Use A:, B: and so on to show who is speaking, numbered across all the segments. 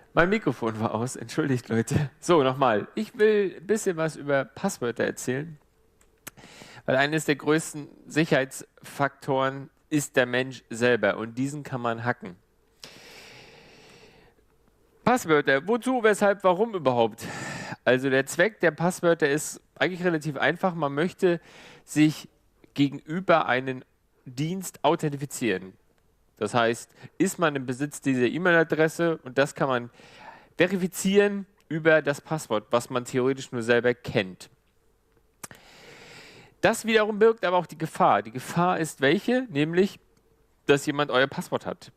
A: Mein Mikrofon war aus, entschuldigt Leute. So, nochmal. Ich will ein bisschen was über Passwörter erzählen, weil eines der größten Sicherheitsfaktoren ist der Mensch selber und diesen kann man hacken. Passwörter, wozu, weshalb, warum überhaupt? Also der Zweck der Passwörter ist eigentlich relativ einfach. Man möchte sich gegenüber einen Dienst authentifizieren. Das heißt, ist man im Besitz dieser E-Mail-Adresse und das kann man verifizieren über das Passwort, was man theoretisch nur selber kennt. Das wiederum birgt aber auch die Gefahr. Die Gefahr ist welche? Nämlich, dass jemand euer Passwort hat.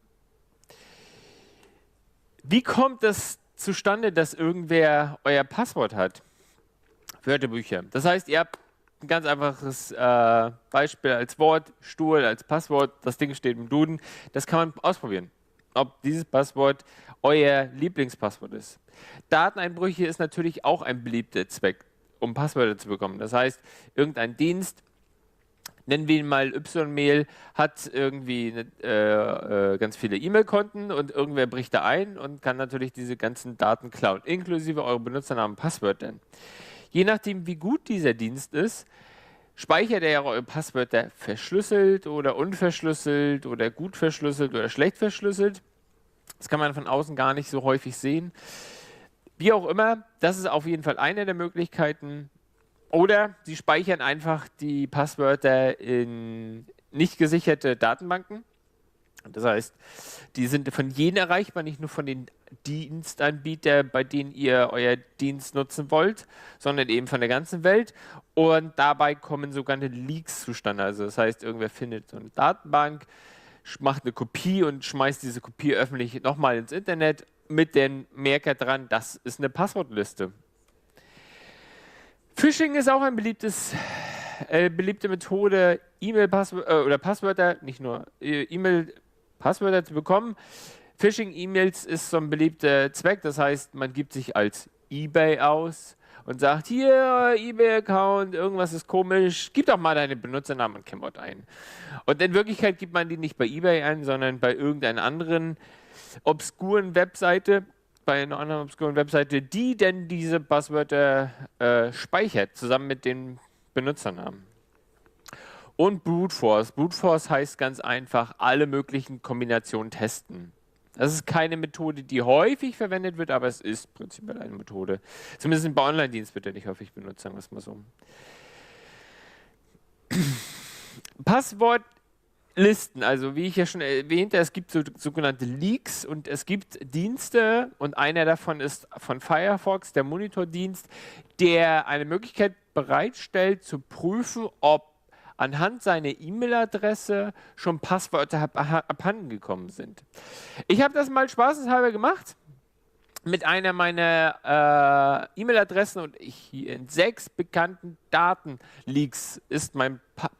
A: Wie kommt das zustande, dass irgendwer euer Passwort hat? Wörterbücher. Das heißt, ihr habt ein ganz einfaches Beispiel als Wort, Stuhl als Passwort, das Ding steht im Duden. Das kann man ausprobieren, ob dieses Passwort euer Lieblingspasswort ist. Dateneinbrüche ist natürlich auch ein beliebter Zweck, um Passwörter zu bekommen. Das heißt, irgendein Dienst, nennen wir ihn mal Y-Mail, hat irgendwie ganz viele E-Mail-Konten und irgendwer bricht da ein und kann natürlich diese ganzen Daten klauen, inklusive eure Benutzernamen und Passwörter. Je nachdem, wie gut dieser Dienst ist, speichert er eure Passwörter verschlüsselt oder unverschlüsselt oder gut verschlüsselt oder schlecht verschlüsselt. Das kann man von außen gar nicht so häufig sehen. Wie auch immer, das ist auf jeden Fall eine der Möglichkeiten. Oder sie speichern einfach die Passwörter in nicht gesicherte Datenbanken. Das heißt, die sind von jedem erreichbar, nicht nur von den Dienstanbietern, bei denen ihr euer Dienst nutzen wollt, sondern eben von der ganzen Welt. Und dabei kommen sogenannte Leaks zustande. Also das heißt, irgendwer findet so eine Datenbank, macht eine Kopie und schmeißt diese Kopie öffentlich nochmal ins Internet mit dem Merker dran, das ist eine Passwortliste. Phishing ist auch ein beliebte Methode, E-Mail-Passwörter oder Passwörter, nicht nur E-Mail-Passwörter zu bekommen. Phishing-E-Mails ist so ein beliebter Zweck, das heißt, man gibt sich als eBay aus und sagt, hier, eBay-Account, irgendwas ist komisch, gib doch mal deine Benutzernamen und Kennwort ein. Und in Wirklichkeit gibt man die nicht bei eBay ein, sondern bei irgendeiner anderen obskuren Webseite, bei einer anderen obskuren Webseite, die denn diese Passwörter speichert, zusammen mit den Benutzernamen. Und Brute Force. Brute Force heißt ganz einfach, alle möglichen Kombinationen testen. Das ist keine Methode, die häufig verwendet wird, aber es ist prinzipiell eine Methode. Zumindest bei Online-Dienst wird er nicht häufig benutzt, sagen wir es mal so. Passwortlisten, also wie ich ja schon erwähnte, es gibt sogenannte Leaks und es gibt Dienste und einer davon ist von Firefox, der Monitordienst, der eine Möglichkeit bereitstellt, zu prüfen, ob anhand seiner E-Mail-Adresse schon Passwörter abhanden gekommen sind. Ich habe das mal spaßeshalber gemacht mit einer meiner E-Mail-Adressen und hier in 6 bekannten Datenleaks ist mein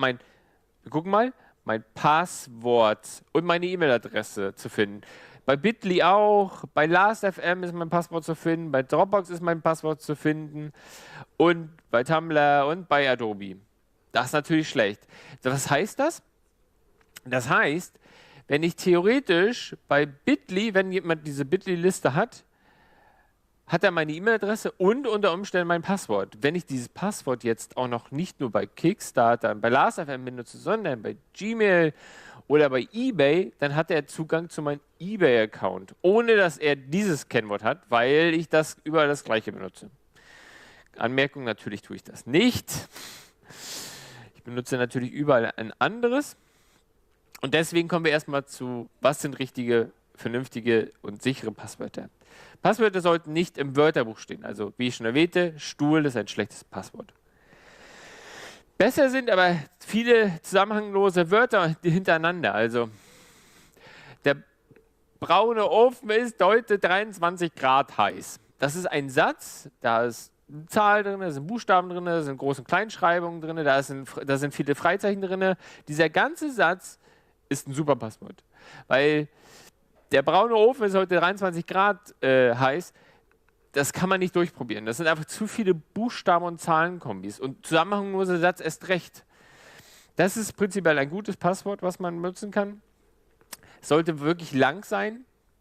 A: Passwort und meine E-Mail-Adresse zu finden. Bei Bitly auch, bei Last.fm ist mein Passwort zu finden, bei Dropbox ist mein Passwort zu finden und bei Tumblr und bei Adobe. Das ist natürlich schlecht. Was heißt das? Das heißt, wenn ich theoretisch bei Bitly, wenn jemand diese Bitly-Liste hat, hat er meine E-Mail-Adresse und unter Umständen mein Passwort. Wenn ich dieses Passwort jetzt auch noch nicht nur bei Kickstarter, bei Last.fm benutze, sondern bei Gmail oder bei eBay, dann hat er Zugang zu meinem eBay-Account, ohne dass er dieses Kennwort hat, weil ich das überall das gleiche benutze. Anmerkung, natürlich tue ich das nicht. Ich benutze natürlich überall ein anderes. Und deswegen kommen wir erstmal zu, was sind richtige, vernünftige und sichere Passwörter. Passwörter sollten nicht im Wörterbuch stehen. Also wie ich schon erwähnte, Stuhl ist ein schlechtes Passwort. Besser sind aber viele zusammenhanglose Wörter hintereinander. Also der braune Ofen ist heute 23 Grad heiß. Das ist ein Satz, da ist eine Zahl drin, da sind Buchstaben drin, da sind Groß- und Kleinschreibungen drin, da sind viele Freizeichen drin. Dieser ganze Satz ist ein super Passwort, weil der braune Ofen ist heute 23 Grad heiß. Das kann man nicht durchprobieren. Das sind einfach zu viele Buchstaben- und Zahlenkombis. Und zusammenhangloser Satz erst recht. Das ist prinzipiell ein gutes Passwort, was man nutzen kann. Es sollte wirklich lang sein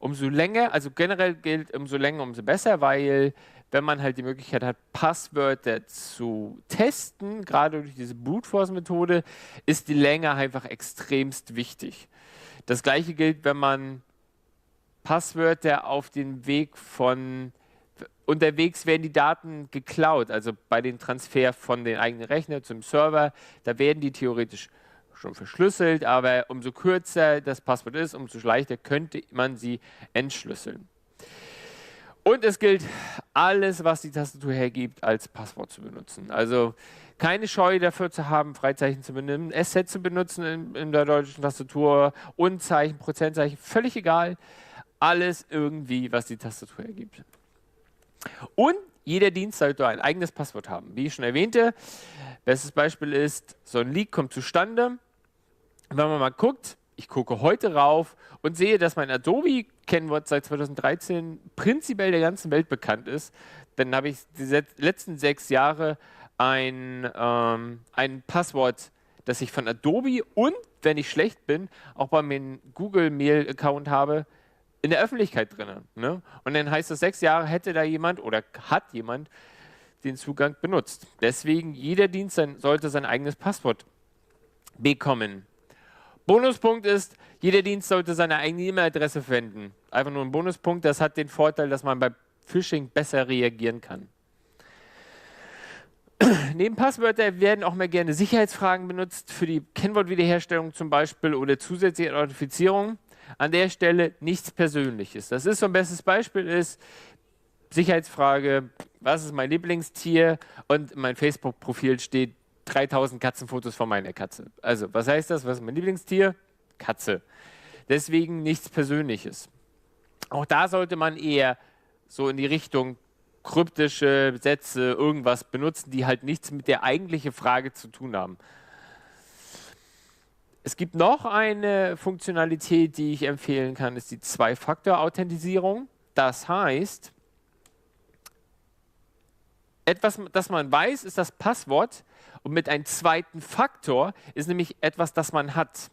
A: umso länger, also generell gilt, umso länger, umso besser, weil wenn man halt die Möglichkeit hat, Passwörter zu testen, gerade durch diese Brute Force Methode, ist die Länge einfach extremst wichtig. Das gleiche gilt, wenn man Passwörter auf den Weg von unterwegs werden die Daten geklaut, also bei dem Transfer von den eigenen Rechner zum Server, da werden die theoretisch schon verschlüsselt, aber umso kürzer das Passwort ist, umso leichter könnte man sie entschlüsseln. Und es gilt, alles, was die Tastatur hergibt, als Passwort zu benutzen. Also keine Scheu dafür zu haben, Freizeichen zu benennen, SZ zu benutzen in der deutschen Tastatur, Unzeichen, Prozentzeichen, völlig egal. Alles irgendwie, was die Tastatur hergibt. Und jeder Dienst sollte ein eigenes Passwort haben. Wie ich schon erwähnte, bestes Beispiel ist, so ein Leak kommt zustande. Wenn man mal guckt, ich gucke heute rauf und sehe, dass mein Adobe-Kennwort seit 2013 prinzipiell der ganzen Welt bekannt ist, dann habe ich die letzten 6 Jahre ein Passwort, das ich von Adobe und, wenn ich schlecht bin, auch bei meinem Google-Mail-Account habe, in der Öffentlichkeit drin. Ne? Und dann heißt es, 6 Jahre hätte da jemand oder hat jemand den Zugang benutzt. Deswegen, jeder Dienst sollte sein eigenes Passwort bekommen. Bonuspunkt ist, jeder Dienst sollte seine eigene E-Mail-Adresse verwenden. Einfach nur ein Bonuspunkt, das hat den Vorteil, dass man bei Phishing besser reagieren kann. Neben Passwörtern werden auch mal gerne Sicherheitsfragen benutzt, für die Kennwortwiederherstellung zum Beispiel oder zusätzliche Authentifizierung. An der Stelle nichts Persönliches. Das ist so ein bestes Beispiel ist, Sicherheitsfrage, was ist mein Lieblingstier? Und in meinem Facebook-Profil steht 3000 Katzenfotos von meiner Katze. Also, was heißt das? Was ist mein Lieblingstier? Katze. Deswegen nichts Persönliches. Auch da sollte man eher so in die Richtung kryptische Sätze, irgendwas benutzen, die halt nichts mit der eigentlichen Frage zu tun haben. Es gibt noch eine Funktionalität, die ich empfehlen kann, ist die Zwei-Faktor-Authentisierung. Das heißt, etwas, das man weiß, ist das Passwort und mit einem zweiten Faktor ist nämlich etwas, das man hat.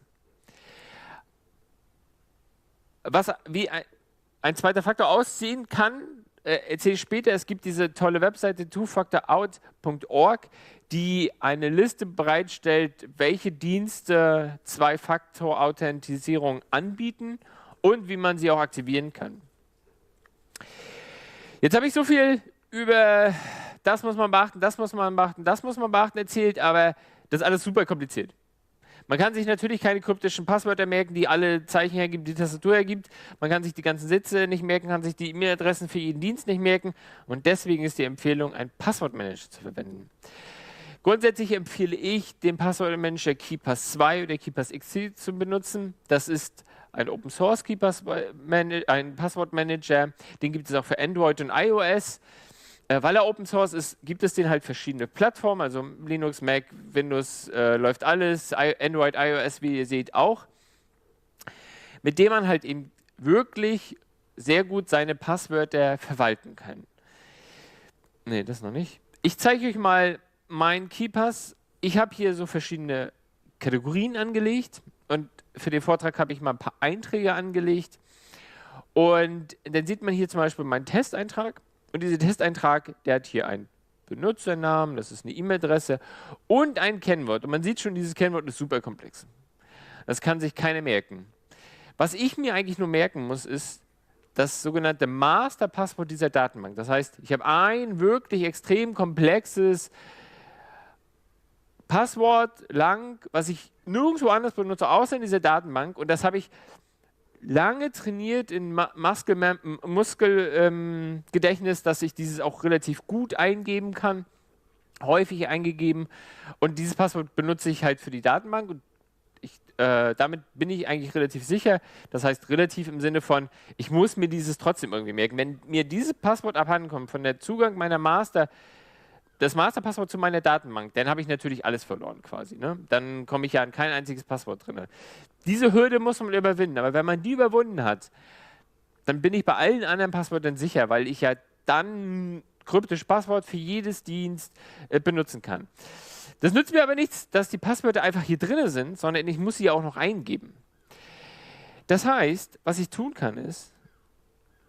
A: Wie ein zweiter Faktor aussehen kann, erzähle ich später. Es gibt diese tolle Webseite twofactorout.org, die eine Liste bereitstellt, welche Dienste Zwei-Faktor-Authentisierung anbieten und wie man sie auch aktivieren kann. Jetzt habe ich so viel über das muss man beachten, das muss man beachten, das muss man beachten erzählt, aber das ist alles super kompliziert. Man kann sich natürlich keine kryptischen Passwörter merken, die alle Zeichen hergibt, die Tastatur hergibt. Man kann sich die ganzen Sätze nicht merken, kann sich die E-Mail-Adressen für jeden Dienst nicht merken. Und deswegen ist die Empfehlung, einen Passwortmanager zu verwenden. Grundsätzlich empfehle ich, den Passwortmanager KeePass 2 oder KeePass XC zu benutzen. Das ist ein Open-Source ein Passwortmanager. Den gibt es auch für Android und iOS. Weil er Open Source ist, gibt es den halt verschiedene Plattformen, also Linux, Mac, Windows, läuft alles, Android, iOS, wie ihr seht, auch, mit dem man halt eben wirklich sehr gut seine Passwörter verwalten kann. Ne, das noch nicht. Ich zeige euch mal meinen KeePass. Ich habe hier so verschiedene Kategorien angelegt und für den Vortrag habe ich mal ein paar Einträge angelegt. Und dann sieht man hier zum Beispiel meinen Testeintrag. Und dieser Testeintrag, der hat hier einen Benutzernamen, das ist eine E-Mail-Adresse und ein Kennwort. Und man sieht schon, dieses Kennwort ist super komplex. Das kann sich keiner merken. Was ich mir eigentlich nur merken muss, ist das sogenannte Masterpasswort dieser Datenbank. Das heißt, ich habe ein wirklich extrem komplexes Passwort lang, was ich nirgendwo anders benutze, außer in dieser Datenbank. Und das habe ich lange trainiert in Muskelgedächtnis, dass ich dieses auch relativ gut eingeben kann, häufig eingegeben. Und dieses Passwort benutze ich halt für die Datenbank. Und damit bin ich eigentlich relativ sicher. Das heißt relativ im Sinne von, ich muss mir dieses trotzdem irgendwie merken. Wenn mir dieses Passwort abhanden kommt von der Zugang meiner das Masterpasswort zu meiner Datenbank, dann habe ich natürlich alles verloren quasi. Ne? Dann komme ich ja an kein einziges Passwort drin. Diese Hürde muss man überwinden, aber wenn man die überwunden hat, dann bin ich bei allen anderen Passwörtern sicher, weil ich ja dann kryptisches Passwort für jedes Dienst benutzen kann. Das nützt mir aber nichts, dass die Passwörter einfach hier drin sind, sondern ich muss sie ja auch noch eingeben. Das heißt, was ich tun kann ist,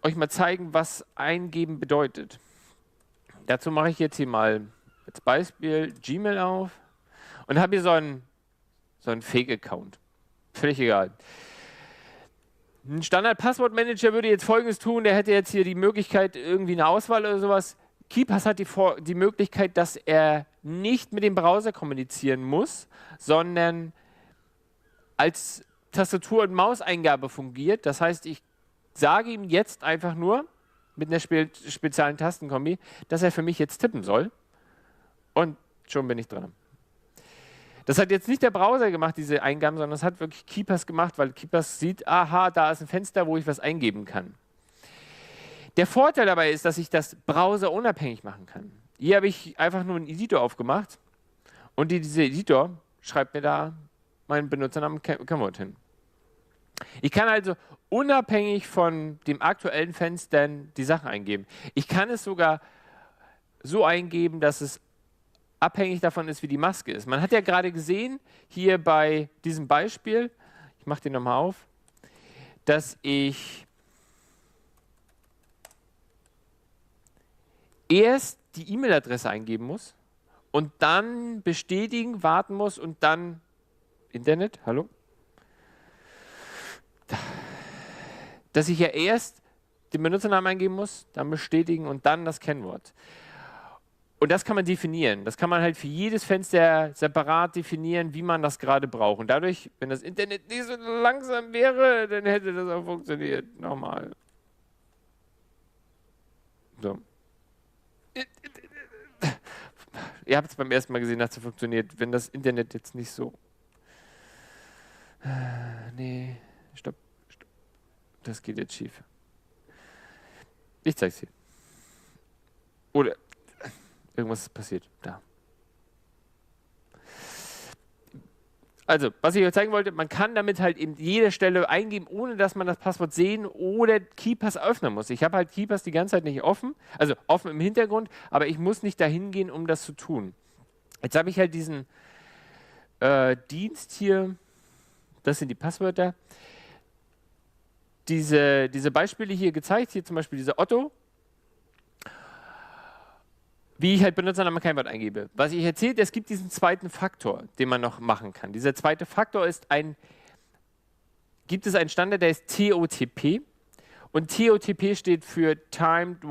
A: euch mal zeigen, was eingeben bedeutet. Dazu mache ich jetzt hier mal als Beispiel Gmail auf und habe hier so einen Fake-Account. Völlig egal. Ein Standard-Passwortmanager würde jetzt Folgendes tun, der hätte jetzt hier die Möglichkeit, irgendwie eine Auswahl oder sowas. KeePass hat die Möglichkeit, dass er nicht mit dem Browser kommunizieren muss, sondern als Tastatur- und Mauseingabe fungiert. Das heißt, ich sage ihm jetzt einfach nur mit einer speziellen Tastenkombi, dass er für mich jetzt tippen soll und schon bin ich dran. Das hat jetzt nicht der Browser gemacht, diese Eingaben, sondern das hat wirklich KeePass gemacht, weil KeePass sieht, aha, da ist ein Fenster, wo ich was eingeben kann. Der Vorteil dabei ist, dass ich das browserunabhängig machen kann. Hier habe ich einfach nur einen Editor aufgemacht und dieser Editor schreibt mir da meinen Benutzernamen Kamot hin. Ich kann also unabhängig von dem aktuellen Fenster die Sachen eingeben. Ich kann es sogar so eingeben, dass es abhängig davon ist, wie die Maske ist. Man hat ja gerade gesehen, hier bei diesem Beispiel, ich mache den nochmal auf, dass ich erst die E-Mail-Adresse eingeben muss und dann bestätigen, warten muss und dann Internet, hallo? Dass ich ja erst den Benutzernamen eingeben muss, dann bestätigen und dann das Kennwort. Und das kann man definieren. Das kann man halt für jedes Fenster separat definieren, wie man das gerade braucht. Und dadurch, wenn das Internet nicht so langsam wäre, dann hätte das auch funktioniert. Nochmal. So. Ihr habt es beim ersten Mal gesehen, dass es funktioniert. Wenn das Internet jetzt nicht so... Nee, stopp. Das geht jetzt schief. Ich zeig's dir. Oder irgendwas ist passiert. Da. Also, was ich euch zeigen wollte, man kann damit halt eben jede Stelle eingeben, ohne dass man das Passwort sehen oder KeePass öffnen muss. Ich habe halt KeePass die ganze Zeit nicht offen, also offen im Hintergrund, aber ich muss nicht dahin gehen, um das zu tun. Jetzt habe ich halt diesen Dienst hier, das sind die Passwörter. Diese Beispiele hier gezeigt, hier zum Beispiel dieser Otto, wie ich halt Benutzernamen Kennwort eingebe. Was ich erzählt, es gibt diesen zweiten Faktor, den man noch machen kann. Dieser zweite Faktor ist gibt es einen Standard, der ist TOTP und TOTP steht für Timed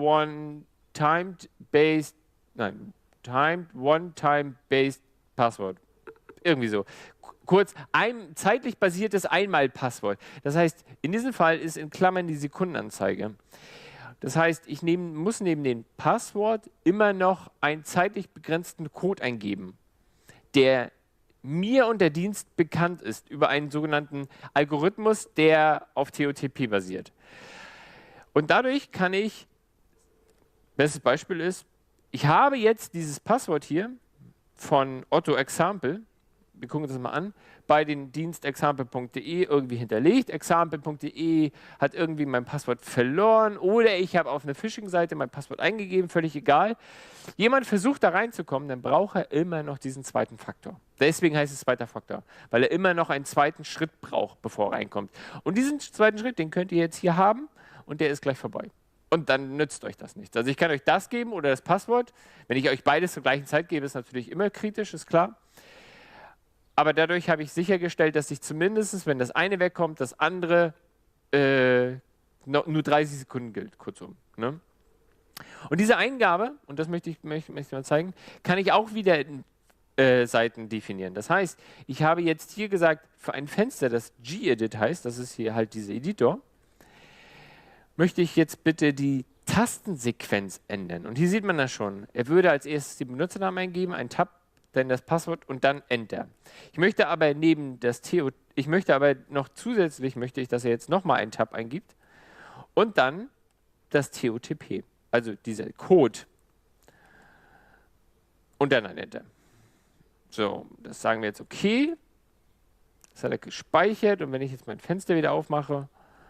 A: One-Time-Based Password. Irgendwie so. Kurz, ein zeitlich basiertes Einmal-Passwort. Das heißt, in diesem Fall ist in Klammern die Sekundenanzeige. Das heißt, ich muss neben dem Passwort immer noch einen zeitlich begrenzten Code eingeben, der mir und der Dienst bekannt ist über einen sogenannten Algorithmus, der auf TOTP basiert. Und dadurch kann ich, bestes Beispiel ist, ich habe jetzt dieses Passwort hier von Otto Example, wir gucken uns das mal an, bei den Dienst example.de irgendwie hinterlegt. Example.de hat irgendwie mein Passwort verloren oder ich habe auf einer Phishing-Seite mein Passwort eingegeben, völlig egal. Jemand versucht da reinzukommen, dann braucht er immer noch diesen zweiten Faktor. Deswegen heißt es zweiter Faktor, weil er immer noch einen zweiten Schritt braucht, bevor er reinkommt. Und diesen zweiten Schritt, den könnt ihr jetzt hier haben und der ist gleich vorbei. Und dann nützt euch das nichts. Also ich kann euch das geben oder das Passwort. Wenn ich euch beides zur gleichen Zeit gebe, ist natürlich immer kritisch, ist klar. Aber dadurch habe ich sichergestellt, dass ich zumindest, wenn das eine wegkommt, das andere nur 30 Sekunden gilt, kurzum. Ne? Und diese Eingabe, und das möchte ich mal zeigen, kann ich auch wieder in Seiten definieren. Das heißt, ich habe jetzt hier gesagt, für ein Fenster, das gedit heißt, das ist hier halt dieser Editor, möchte ich jetzt bitte die Tastensequenz ändern. Und hier sieht man das schon. Er würde als erstes den Benutzernamen eingeben, ein Tab, dann das Passwort und dann Enter. Ich möchte aber noch zusätzlich, dass er jetzt nochmal einen Tab eingibt und dann das TOTP, also dieser Code und dann ein Enter. So, das sagen wir jetzt okay. Das hat er gespeichert und wenn ich jetzt mein Fenster wieder aufmache,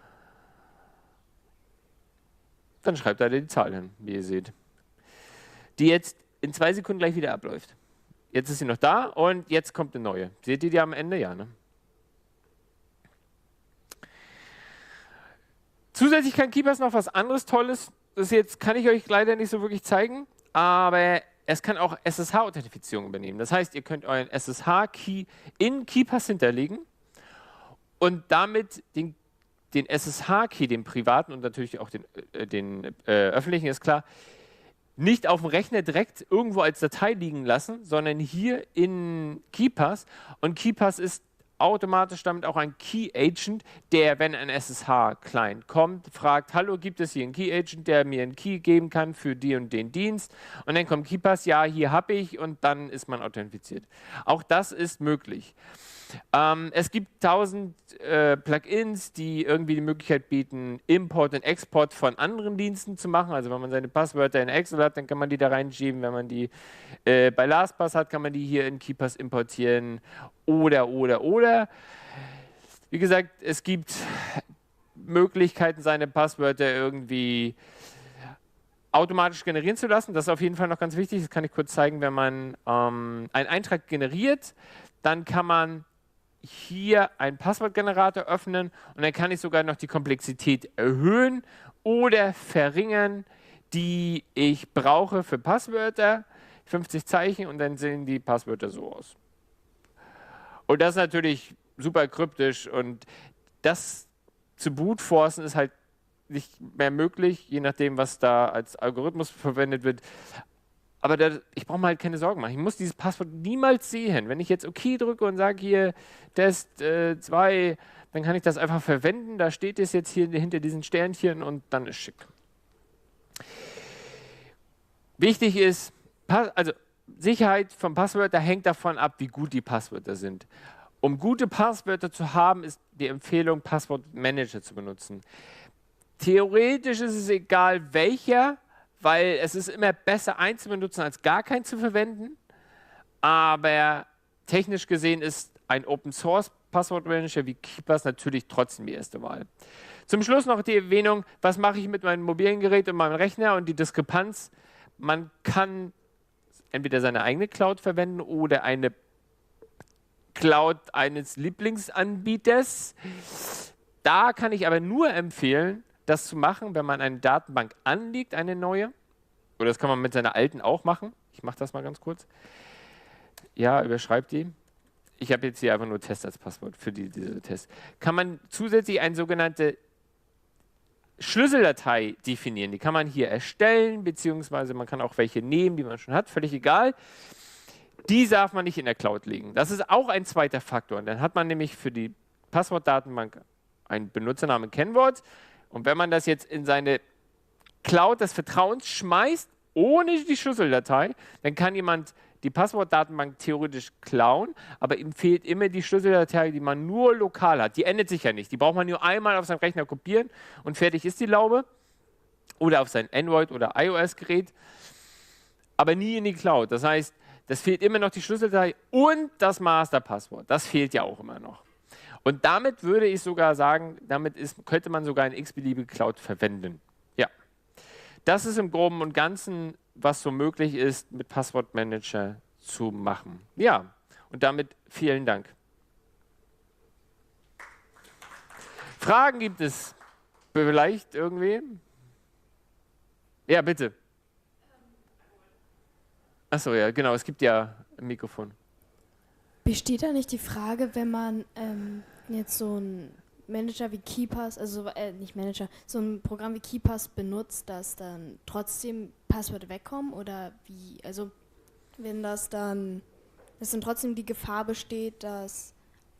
A: dann schreibt er die Zahl hin, wie ihr seht, die jetzt in 2 Sekunden gleich wieder abläuft. Jetzt ist sie noch da und jetzt kommt eine neue. Seht ihr die am Ende? Ja, ne? Zusätzlich kann KeePass noch was anderes Tolles. Das jetzt kann ich euch leider nicht so wirklich zeigen, aber es kann auch SSH-Authentifizierung übernehmen. Das heißt, ihr könnt euren SSH-Key in KeePass hinterlegen und damit den SSH-Key, den privaten und natürlich auch den öffentlichen, ist klar, nicht auf dem Rechner direkt irgendwo als Datei liegen lassen, sondern hier in KeePass. Und KeePass ist automatisch damit auch ein Key-Agent, der, wenn ein SSH-Client kommt, fragt, hallo, gibt es hier einen Key-Agent, der mir einen Key geben kann für die und den Dienst? Und dann kommt KeePass, ja, hier habe ich, und dann ist man authentifiziert. Auch das ist möglich. Es gibt 1000 Plugins, die irgendwie die Möglichkeit bieten, Import und Export von anderen Diensten zu machen. Also wenn man seine Passwörter in Excel hat, dann kann man die da reinschieben. Wenn man die bei LastPass hat, kann man die hier in KeePass importieren. Oder. Wie gesagt, es gibt Möglichkeiten, seine Passwörter irgendwie automatisch generieren zu lassen. Das ist auf jeden Fall noch ganz wichtig. Das kann ich kurz zeigen. Wenn man einen Eintrag generiert, dann kann man hier einen Passwortgenerator öffnen und dann kann ich sogar noch die Komplexität erhöhen oder verringern, die ich brauche für Passwörter, 50 Zeichen, und dann sehen die Passwörter so aus. Und das ist natürlich super kryptisch, und das zu brute-forcen ist halt nicht mehr möglich, je nachdem, was da als Algorithmus verwendet wird. Aber ich brauche mir halt keine Sorgen machen. Ich muss dieses Passwort niemals sehen. Wenn ich jetzt OK drücke und sage hier Test 2, dann kann ich das einfach verwenden. Da steht es jetzt hier hinter diesen Sternchen und dann ist schick. Wichtig ist, also Sicherheit von Passwörtern hängt davon ab, wie gut die Passwörter sind. Um gute Passwörter zu haben, ist die Empfehlung, Passwortmanager zu benutzen. Theoretisch ist es egal, welcher, weil es ist immer besser, einen zu benutzen, als gar keinen zu verwenden. Aber technisch gesehen ist ein Open-Source-Passwortmanager wie KeePass natürlich trotzdem die erste Wahl. Zum Schluss noch die Erwähnung, was mache ich mit meinem mobilen Gerät und meinem Rechner, und die Diskrepanz. Man kann entweder seine eigene Cloud verwenden oder eine Cloud eines Lieblingsanbieters. Da kann ich aber nur empfehlen, das zu machen, wenn man eine Datenbank anlegt, eine neue. Oder das kann man mit seiner alten auch machen. Ich mache das mal ganz kurz. Ja, überschreibt die. Ich habe jetzt hier einfach nur Test als Passwort für diese Tests. Kann man zusätzlich eine sogenannte Schlüsseldatei definieren. Die kann man hier erstellen, beziehungsweise man kann auch welche nehmen, die man schon hat, völlig egal. Die darf man nicht in der Cloud legen. Das ist auch ein zweiter Faktor. Und dann hat man nämlich für die Passwortdatenbank einen Benutzernamen, Kennwort. Und wenn man das jetzt in seine Cloud des Vertrauens schmeißt, ohne die Schlüsseldatei, dann kann jemand die Passwortdatenbank theoretisch klauen, aber ihm fehlt immer die Schlüsseldatei, die man nur lokal hat. Die ändert sich ja nicht. Die braucht man nur einmal auf seinem Rechner kopieren und fertig ist die Laube. Oder auf sein Android- oder iOS-Gerät, aber nie in die Cloud. Das heißt, das fehlt immer noch die Schlüsseldatei und das Masterpasswort. Das fehlt ja auch immer noch. Und damit würde ich sogar sagen, könnte man sogar eine x-beliebige Cloud verwenden. Ja, das ist im Groben und Ganzen, was so möglich ist, mit Passwortmanager zu machen. Ja, und damit vielen Dank. Fragen gibt es vielleicht irgendwie? Ja, bitte. Achso, ja, genau, es gibt ja ein Mikrofon.
B: Besteht da nicht die Frage, wenn man jetzt so ein Manager wie KeePass, also nicht Manager, so ein Programm wie KeePass benutzt, dass dann trotzdem Passwörter wegkommen, oder wie, also wenn dass dann trotzdem die Gefahr besteht, dass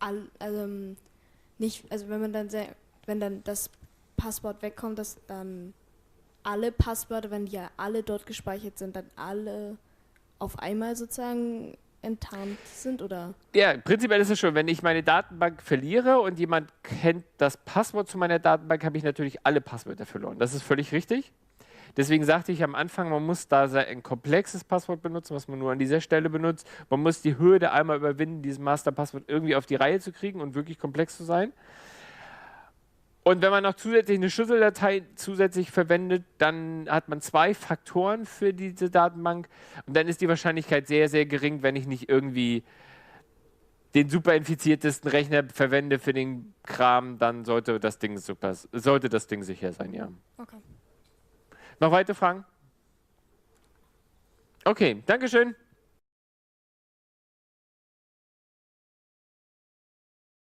B: nicht, also wenn dann das Passwort wegkommt, dass dann alle Passwörter, wenn die ja alle dort gespeichert sind, dann alle auf einmal sozusagen enttarnt sind, oder?
A: Ja, prinzipiell ist es schon, wenn ich meine Datenbank verliere und jemand kennt das Passwort zu meiner Datenbank, habe ich natürlich alle Passwörter verloren. Das ist völlig richtig. Deswegen sagte ich am Anfang, man muss da ein komplexes Passwort benutzen, was man nur an dieser Stelle benutzt. Man muss die Hürde einmal überwinden, dieses Masterpasswort irgendwie auf die Reihe zu kriegen und wirklich komplex zu sein. Und wenn man noch zusätzlich eine Schlüsseldatei zusätzlich verwendet, dann hat man 2 Faktoren für diese Datenbank. Und dann ist die Wahrscheinlichkeit sehr, sehr gering, wenn ich nicht irgendwie den super infiziertesten Rechner verwende für den Kram, dann sollte das Ding sicher sein, ja.
B: Okay.
A: Noch weitere Fragen? Okay, Dankeschön.